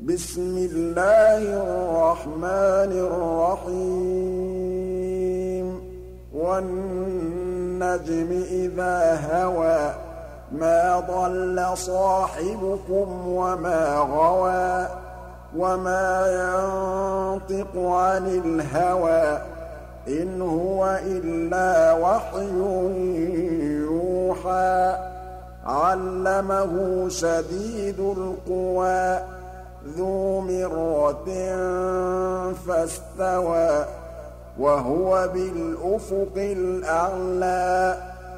بسم الله الرحمن الرحيم والنجم إذا هوى ما ضل صاحبكم وما غوى وما ينطق عن الهوى إن هو إلا وحي يوحى علمه شديد القوى ذو مرة فاستوى وهو بالأفق الأعلى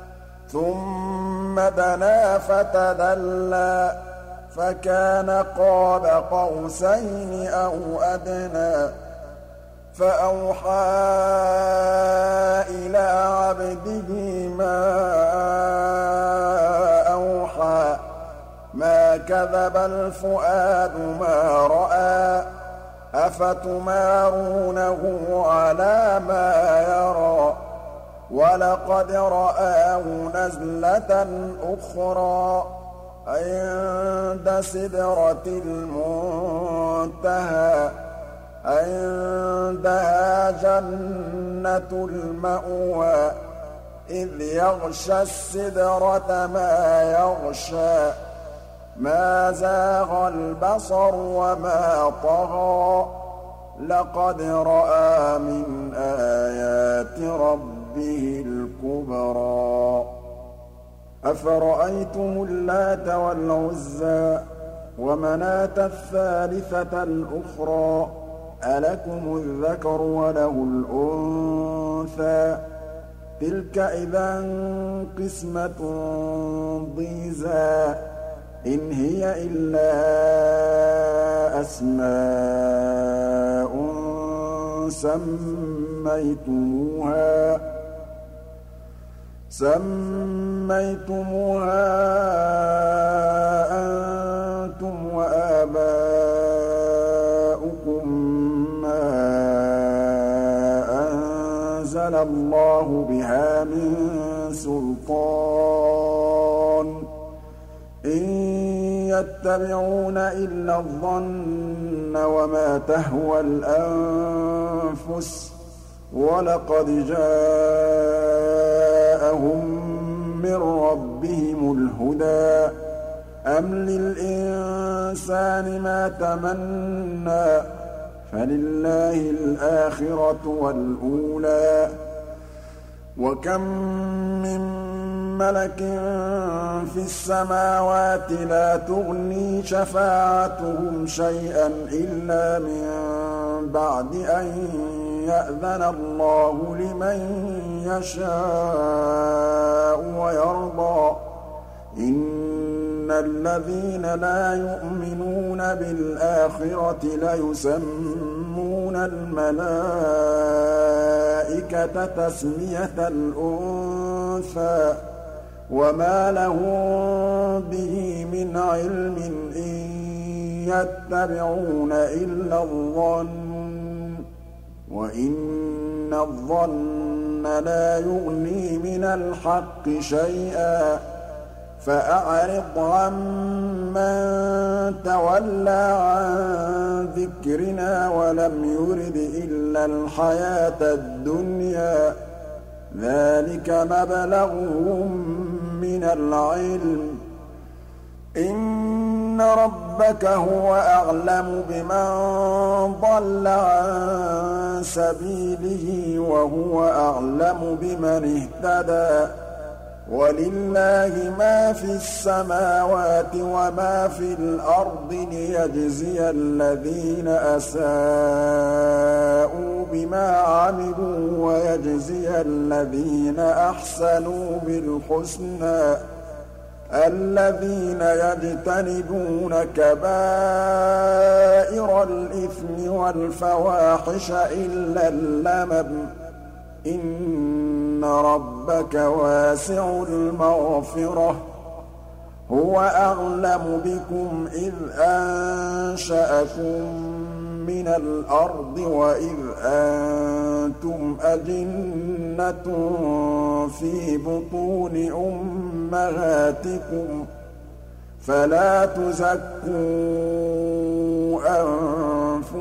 ثم دنا فتدلى فكان قاب قوسين أو أدنى فأوحى إلى عبده ما أوحى ما كذب الفؤاد ما رأى أفتمارونه على ما يرى ولقد رآه نزلة أخرى عند سدرة المنتهى عندها جنة المأوى إذ يغشى السدرة ما يغشى ما زاغ البصر وما طغى لقد رأى من آيات ربه الكبرى أفرأيتم اللات والعزى ومناة الثالثة الأخرى ألكم الذكر وله الأنثى تلك إذا قسمة ضيزى إن هي إلا أسماء سميتموها أنتم وآباؤكم ما أنزل الله بها من سلطان إن يتبعون إلا الظن وما تهوى الأنفس ولقد جاءهم من ربهم الهدى أم للإنسان ما تمنى فلله الآخرة والأولى وكم من ملك في السماوات لا تغني شفاعتهم شيئا إلا من بعد أن يأذن الله لمن يشاء ويرضى إن الذين لا يؤمنون بالآخرة ليسمون الملائكة تسمية الأنثى وما لهم به من علم إن يتبعون إلا الظن وإن الظن لا يغني من الحق شيئا فأعرض عمن تولى عن ذكرنا ولم يرد إلا الحياة الدنيا ذلك مبلغهم من العلم إن ربك هو أعلم بمن ضل عن سبيله وهو أعلم بمن اهتدى ولله ما في السماوات وما في الأرض ليجزي الذين أساءوا بما عملوا ويجزي الذين أحسنوا بالحسنى الذين يجتنبون كبائر الإثم والفواحش إلا اللمم إن ربك واسع المغفرة هو أعلم بكم إذ أنشأكم من الأرض وإذ أنتم أجنة في بطون أمهاتكم فلا تزكوا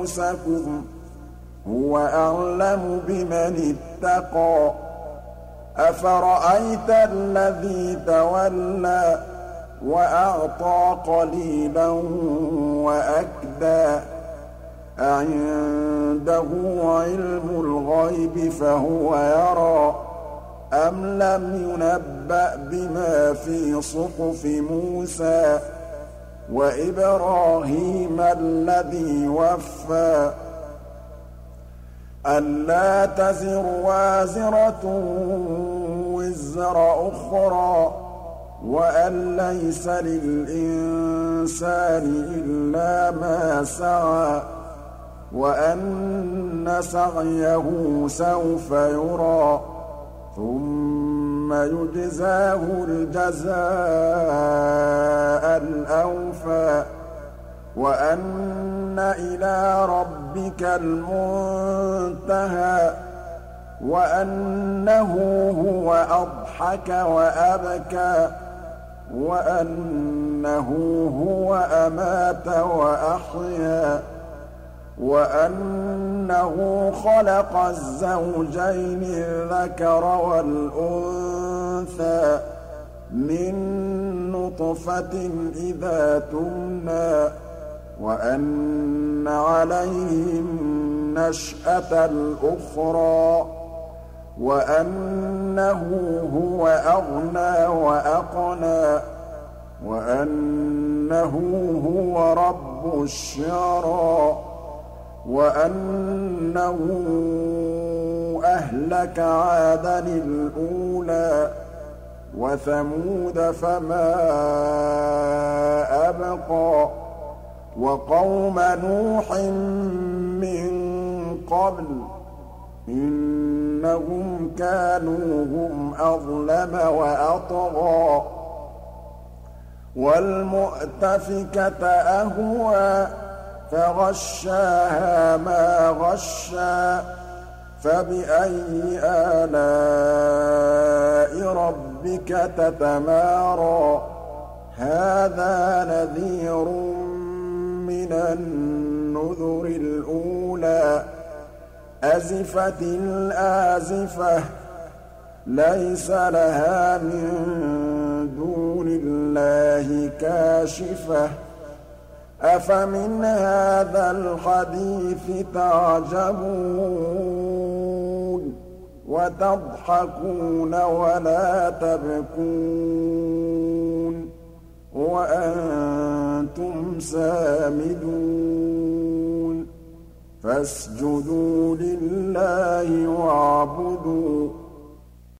أنفسكم هو أعلم بمن اتقى أفرأيت الذي تولى وأعطى قليلا وأكدى أعنده علم الغيب فهو يرى أم لم ينبأ بما في صحف موسى وإبراهيم الذي وفى ألا تزر وازرة وزر أخرى وأن ليس للإنسان إلا ما سعى وأن سعيه سوف يرى ثم يجزاه الجزاء الأوفى وأن إلى ربك المنتهى وأنه هو أضحك وأبكى وأنه هو أمات وأحيا وأنه خلق الزوجين الذكر والأنثى من نطفة إذا تمنى وأن عليه النشأة الأخرى وأنه هو أغنى وأقنى وأنه هو رب الشعرى وأنه أهلك عادا الأولى وثمود فما أبقى وقوم نوح من قبل إنهم كانوا هم أظلم وأطغى والمؤتفكة أهوى فغشاها ما غشى فبأي آلاء ربك تتمارى هذا نذير من النذر الأولى أزفت الآزفة ليس لها من دون الله كاشفة أفمن هذا الحديث تعجبون وتضحكون ولا تبكون وأنتم سامدون فاسجدوا لله واعبدوا